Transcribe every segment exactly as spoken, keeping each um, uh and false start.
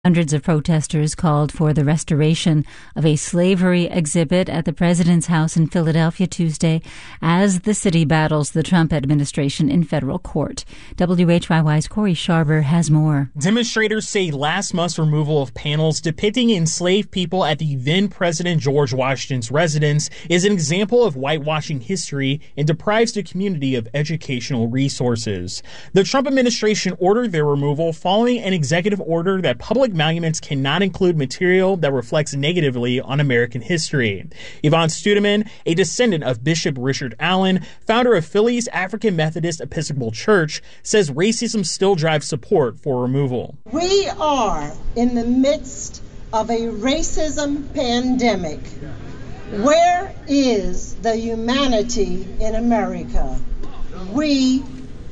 Hundreds of protesters called for the restoration of a slavery exhibit at the president's house in Philadelphia Tuesday as the city battles the Trump administration in federal court. W H Y Y's Corey Sharber has more. Demonstrators say last month's removal of panels depicting enslaved people at the then President George Washington's residence is an example of whitewashing history and deprives the community of educational resources. The Trump administration ordered their removal following an executive order that public monuments cannot include material that reflects negatively on American history. Yvonne Studeman, a descendant of Bishop Richard Allen, founder of Philly's African Methodist Episcopal Church, says racism still drives support for removal. We are in the midst of a racism pandemic. Where is the humanity in America? We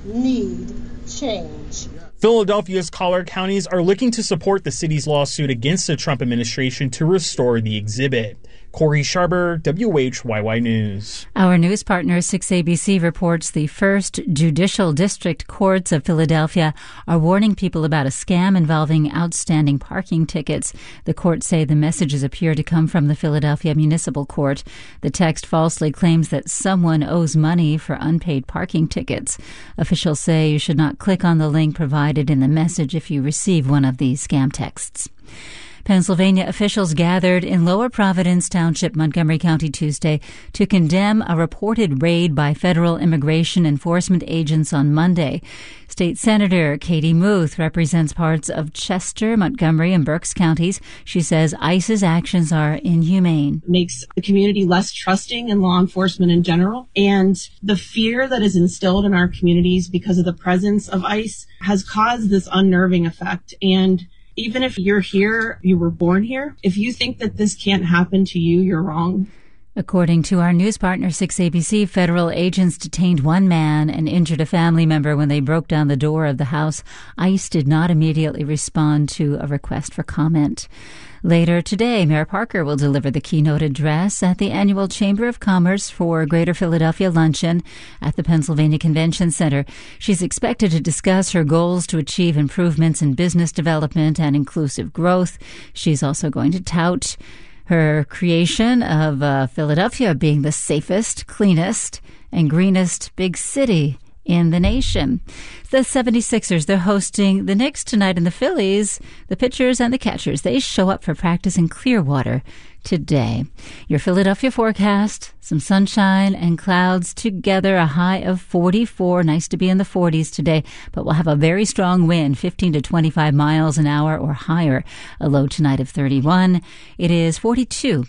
need change. Philadelphia's collar counties are looking to support the city's lawsuit against the Trump administration to restore the exhibit. Corey Sharber, W H Y Y News. Our news partner, six A B C, reports the First Judicial District Courts of Philadelphia are warning people about a scam involving outstanding parking tickets. The courts say the messages appear to come from the Philadelphia Municipal Court. The text falsely claims that someone owes money for unpaid parking tickets. Officials say you should not click on the link provided in the message if you receive one of these scam texts. Pennsylvania officials gathered in Lower Providence Township, Montgomery County, Tuesday to condemn a reported raid by federal immigration enforcement agents on Monday. State Senator Katie Muth represents parts of Chester, Montgomery, and Berks counties. She says ICE's actions are inhumane. It makes the community less trusting in law enforcement in general. And the fear that is instilled in our communities because of the presence of ICE has caused this unnerving effect. And even if you're here, you were born here, if you think that this can't happen to you, you're wrong. According to our news partner, six A B C, federal agents detained one man and injured a family member when they broke down the door of the house. ICE did not immediately respond to a request for comment. Later today, Mayor Parker will deliver the keynote address at the annual Chamber of Commerce for Greater Philadelphia Luncheon at the Pennsylvania Convention Center. She's expected to discuss her goals to achieve improvements in business development and inclusive growth. She's also going to tout her creation of uh, Philadelphia being the safest, cleanest, and greenest big city in the nation. The seventy-sixers, they're hosting the Knicks tonight, in the Phillies, the pitchers and the catchers, they show up for practice in Clearwater today. Your Philadelphia forecast, some sunshine and clouds together, a high of forty-four. Nice to be in the forties today, but we'll have a very strong wind, fifteen to twenty-five miles an hour or higher. A low tonight of thirty-one. It is forty-two